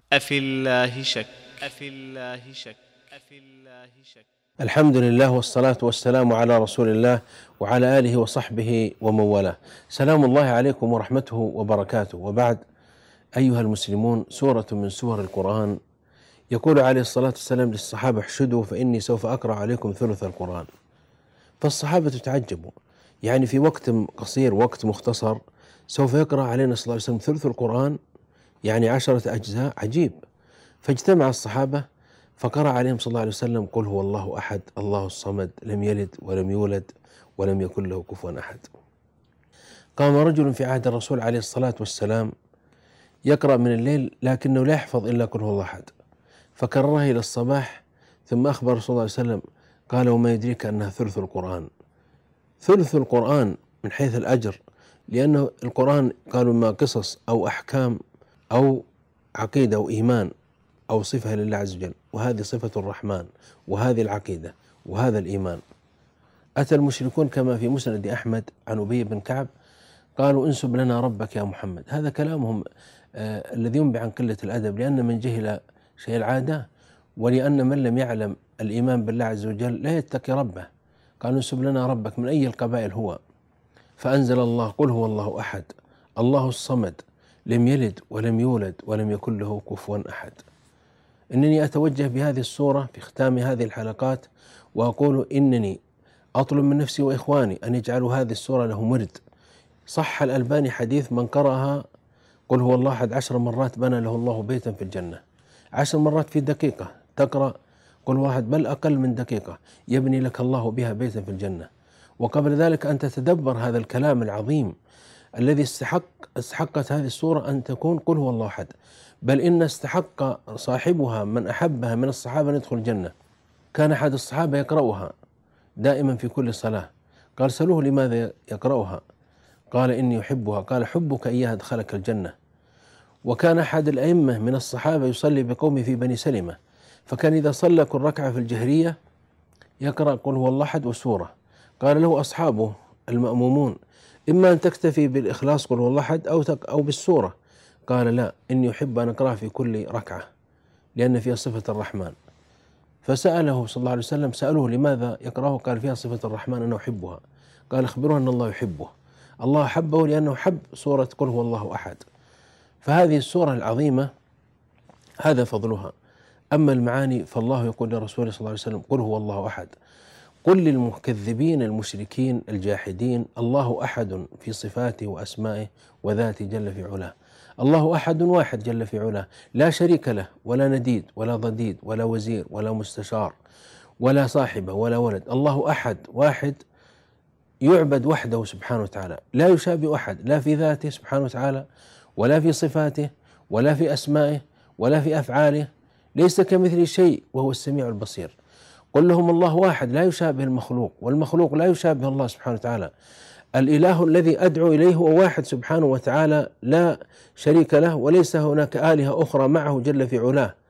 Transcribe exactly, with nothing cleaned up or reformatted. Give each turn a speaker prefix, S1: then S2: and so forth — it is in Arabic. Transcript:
S1: أفي الله شك أفي الله شك أفي الله شك.
S2: الحمد لله والصلاة والسلام على رسول الله وعلى آله وصحبه ومن والاه. سلام الله عليكم ورحمته وبركاته، وبعد. أيها المسلمون، سورة من سور القرآن يقول عليه الصلاة والسلام للصحابة: احشدوا فإني سوف أقرأ عليكم ثلث القرآن. فالصحابة تعجبوا، يعني في وقت قصير، وقت مختصر، سوف يقرأ علينا صلى الله عليه وسلم ثلث القرآن، يعني عشرة أجزاء، عجيب. فاجتمع الصحابة فقرأ عليهم صلى الله عليه وسلم: قل هو الله أحد الله الصمد لم يلد ولم يولد ولم يكن له كفوا أحد. قام رجل في عهد الرسول عليه الصلاة والسلام يقرأ من الليل لكنه لا يحفظ إلا قل هو الله أحد، فكرره إلى الصباح، ثم أخبر صلى الله عليه وسلم قال: وما يدريك أنها ثلث القرآن. ثلث القرآن من حيث الأجر، لأنه القرآن قالوا ما قصص أو أحكام أو عقيدة أو إيمان أو صفة لله عز وجل، وهذه صفة الرحمن، وهذه العقيدة، وهذا الإيمان. أتى المشركون كما في مسند أحمد عن أبي بن كعب قالوا: انسب لنا ربك يا محمد. هذا كلامهم آه الذي ينبئ عن قلة الأدب، لأن من جهل شيء العادة، ولأن من لم يعلم الإيمان بالله عز وجل لا يتقي ربه. قالوا: انسب لنا ربك من أي القبائل هو. فأنزل الله: قل هو الله أحد الله الصمد لم يلد ولم يولد ولم يكن له كفوا أحد. إنني أتوجه بهذه السورة في ختام هذه الحلقات وأقول إنني أطلب من نفسي وإخواني أن يجعلوا هذه السورة لهم ورد. صح الألباني حديث: من قرأها قل هو الله أحد عشر مرات بنى له الله بيتا في الجنة. عشر مرات في دقيقة تقرأ قل هو أحد، بل أقل من دقيقة يبني لك الله بها بيتا في الجنة. وقبل ذلك أن تتدبر هذا الكلام العظيم الذي استحق استحقت هذه السورة أن تكون قل هو الله أحد، بل إن استحق صاحبها من أحبها من الصحابة أن يدخل الجنة. كان أحد الصحابة يقرأها دائما في كل صلاة، قال: سألوه لماذا يقرأها؟ قال: إني أحبها. قال: حبك إياها أدخلك الجنة. وكان أحد الأئمة من الصحابة يصلي بقومه في بني سلمة، فكان إذا صلى كل ركعة في الجهرية يقرأ قل هو الله أحد وسورة. قال له أصحابه المأمومون: إما أن تكتفي بالإخلاص قل هو الله أحد أو أو بالسورة. قال: لا، إني أحب أن أقرأ في كل ركعة لأن فيها صفة الرحمن. فسأله صلى الله عليه وسلم، سألوه لماذا يقرأه؟ قال: فيها صفة الرحمن أنا أحبها. قال: أخبروه أن الله يحبه. الله حبه لأنه حب سورة قل هو الله أحد. فهذه السورة العظيمة هذا فضلها. أما المعاني فالله يقول لرسوله صلى الله عليه وسلم: قل هو الله أحد. قل للمكذبين المشركين الجاحدين: الله أحد في صفاته وأسمائه وذاته جل في علاه. الله أحد واحد جل في علاه، لا شريك له ولا نديد ولا ضديد ولا وزير ولا مستشار ولا صاحبة ولا ولد. الله أحد واحد يعبد وحده سبحانه وتعالى، لا يشابه أحد، لا في ذاته سبحانه وتعالى ولا في صفاته ولا في أسمائه ولا في أفعاله، ليس كمثله شيء وهو السميع البصير. قل لهم الله واحد لا يشابه المخلوق، والمخلوق لا يشابه الله سبحانه وتعالى. الإله الذي أدعو إليه هو واحد سبحانه وتعالى لا شريك له، وليس هناك آلهة أخرى معه جل في علاه.